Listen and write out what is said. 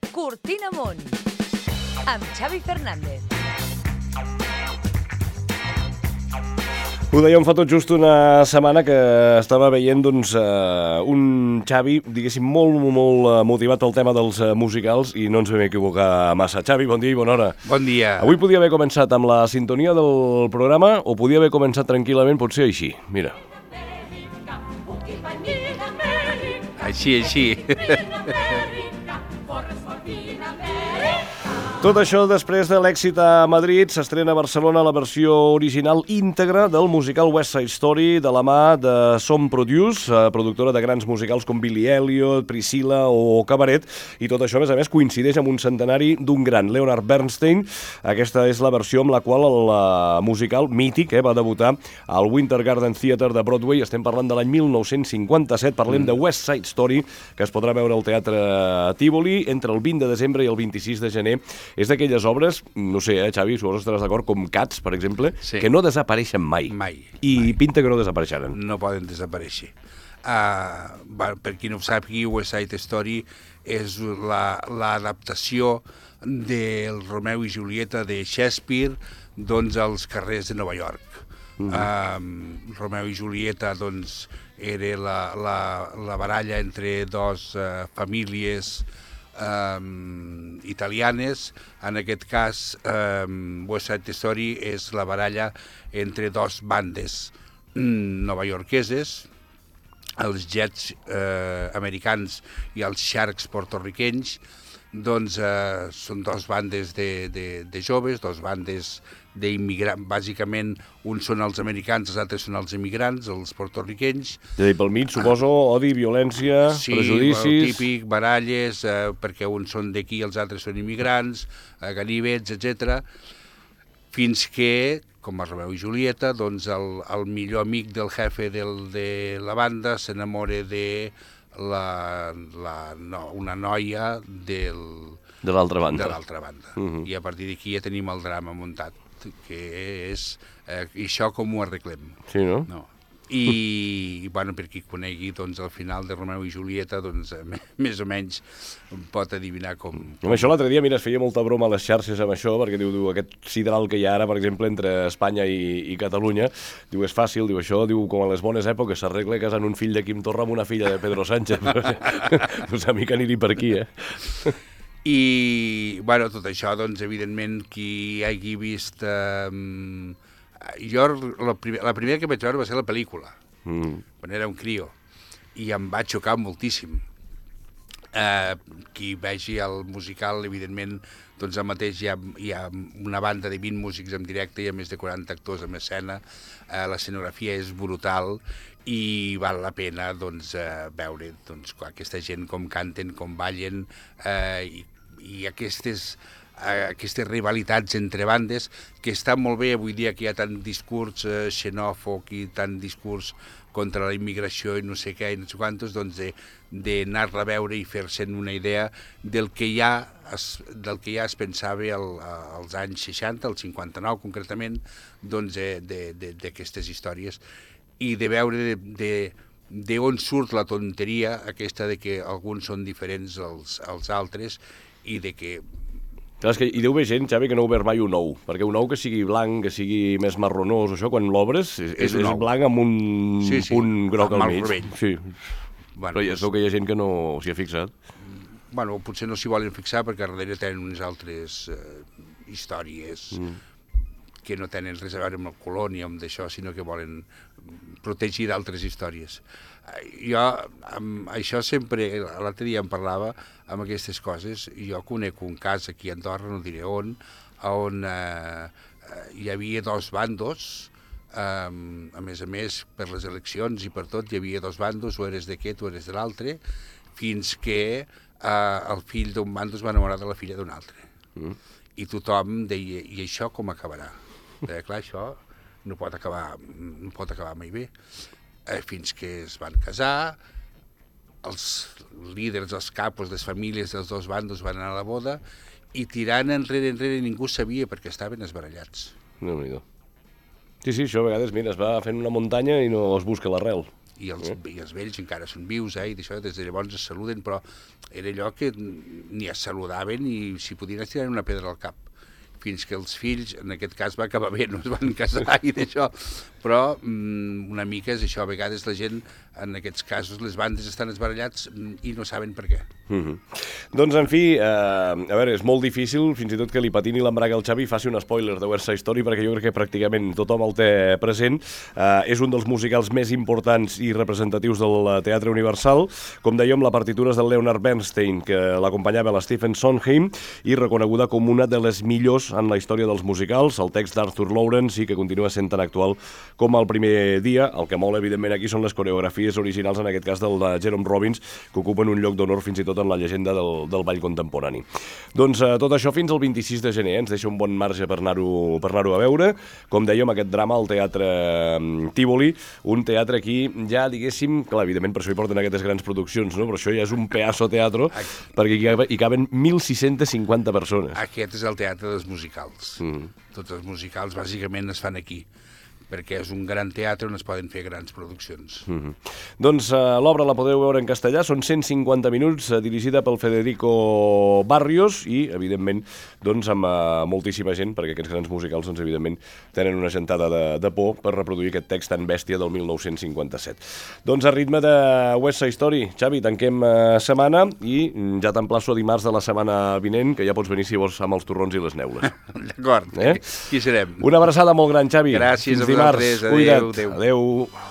Cortina Amunt, amb Xavi Fernández. Ho dèiem fa tot just una setmana que estava veient un Xavi, diguéssim, molt motivat pel tema dels musicals i no ens vam equivocar massa. Xavi, bon dia i bona hora. Bon dia. Avui podia haver començat amb la sintonia del programa o podia haver començat tranquil·lament, potser així. Mira. Així. Tot això després de l'èxit a Madrid, s'estrena a Barcelona la versió original íntegra del musical West Side Story de la mà de Som Produce, productora de grans musicals com Billy Elliot, Priscilla o Cabaret, i tot això, a més, coincideix amb un centenari d'un gran, Leonard Bernstein. Aquesta és la versió amb la qual el musical mític va debutar al Winter Garden Theatre de Broadway. Estem parlant de l'any 1957, parlem de West Side Story, que es podrà veure al Teatre Tívoli entre el 20 de desembre i el 26 de gener. És d'aquelles obres, no sé, Xavi, si vols estaràs d'acord, com Cats, per exemple, sí, que no desapareixen mai. Mai. I pinta que no desapareixeran. No poden desaparèixer. Per qui no ho sàpiga, West Side Story és l'adaptació del Romeu i Julieta de Shakespeare als carrers de Nova York. Romeu i Julieta era la baralla entre dos famílies italianes. En aquest cas, West Side Story és la baralla entre dos bandes novaiorqueses, els Jets americans i els Sharks porto-riquenys. Són dos bandes de joves, dos bandes d'immigrants. Bàsicament, uns són els americans, els altres són els immigrants, els porto-riquenys. És a dir, pel mig, suposo, odi, violència, prejudicis... Sí, típic, baralles, perquè uns són d'aquí i els altres són immigrants, ganivets, etc. Fins que, com a Romeu i Julieta, el millor amic del jefe de la banda s'enamora de una noia de l'altra banda. I a partir d'aquí ja tenim el drama muntat, que és i això com ho arreglem. Sí, no? I per qui conegui el final de Romeu i Julieta, més o menys pot adivinar com... Amb això l'altre dia, mira, es feia molta broma a les xarxes amb això, perquè diu aquest sideral que hi ha ara, per exemple, entre Espanya i Catalunya, diu, és fàcil, diu això, diu, com a les bones èpoques s'arregla casant un fill de Quim Torra amb una filla de Pedro Sánchez. Pues a mi que anirhi per aquí, I, tot això, evidentment, qui hagi vist... Jo, la primera que vaig veure va ser la pel·lícula, quan era un crio, i em va xocar moltíssim. Qui vegi el musical, evidentment, al mateix hi ha una banda de 20 músics en directe, hi ha més de 40 actors en escena, l'escenografia és brutal i val la pena veure aquesta gent com canten, com ballen, i aquestes rivalitats entre bandes, que està molt bé avui dia que hi ha tant discurs xenòfob i tant discurs contra la immigració i no sé què i no sé quantos, d'anar-la a veure i fer-se'n una idea del que ja es pensava als anys 60, al 59 concretament, d'aquestes històries, i de veure d'on surt la tonteria aquesta de que alguns són diferents als altres i de que... Clar, és que hi deu haver gent, Xavi, que no ha obert mai un ou, perquè un ou que sigui blanc, que sigui més marronós, això, quan l'obres, és blanc amb un punt groc al mig. Sí. Però ja es veu que hi ha gent que no s'hi ha fixat. Potser no s'hi volen fixar perquè darrere tenen unes altres històries que no tenen res a veure amb el color ni amb això, sinó que volen protegir d'altres històries. Jo, això sempre, l'altre dia em parlava amb aquestes coses, jo conec un cas aquí a Andorra, no diré on hi havia dos bandos, a més, per les eleccions i per tot, hi havia dos bandos, o eres d'aquest o eres de l'altre, fins que el fill d'un bando es va enamorar de la filla d'un altre. I tothom deia, i això com acabarà? Clar, això no pot acabar mai bé. Fins que es van casar, els líders, els capos, les famílies dels dos bandos van anar a la boda i tirant enrere ningú sabia perquè estaven esbarallats. Déu-n'hi-do. Sí, això a vegades, mira, es va fent una muntanya i no es busca l'arrel. i els vells encara són vius, i d'això, des de llavors es saluden, però era allò que ni es saludaven ni si podien estirar una pedra al cap, fins que els fills, en aquest cas va acabar bé, no es van casar i d'això, però una mica és això, a vegades la gent, en aquests casos, les bandes estan esbarallats i no saben per què. Doncs, en fi, a veure, és molt difícil, fins i tot que li patini l'embrague al Xavi i faci un spoiler de West Side Story, perquè jo crec que pràcticament tothom el té present. És un dels musicals més importants i representatius del Teatre Universal. Com dèiem, la partitura és del Leonard Bernstein, que l'acompanyava la Stephen Sondheim, i reconeguda com una de les millors en la història dels musicals. El text d'Arthur Lawrence i que continua sent tan actual com el primer dia. El que mola, evidentment, aquí són les coreografies originals, en aquest cas del de Jerome Robbins, que ocupen un lloc d'honor fins i tot en la llegenda del ball contemporani. Doncs tot això fins al 26 de gener, ens deixa un bon marge per anar-ho a veure. Com dèiem, aquest drama al Teatre Tívoli, un teatre aquí ja, diguéssim, clar, evidentment per això hi porten aquestes grans produccions, no? Però això ja és un pedazo teatro, perquè hi caben 1.650 persones. Aquest és el teatre dels musicals. Tots els musicals bàsicament es fan aquí, perquè és un gran teatre on es poden fer grans produccions. Doncs l'obra la podeu veure en castellà, són 150 minuts, dirigida pel Federico Barrios i, evidentment, doncs amb moltíssima gent, perquè aquests grans musicals, doncs, evidentment, tenen una gentada de por per reproduir aquest text tan bèstia del 1957. Doncs a ritme de West Side Story, Xavi, tanquem setmana i ja t'emplaço a dimarts de la setmana vinent, que ja pots venir si vols amb els torrons i les neules. D'acord, aquí serem. Una abraçada molt gran, Xavi. Gràcies a vosaltres. Adéu, adéu. Adéu.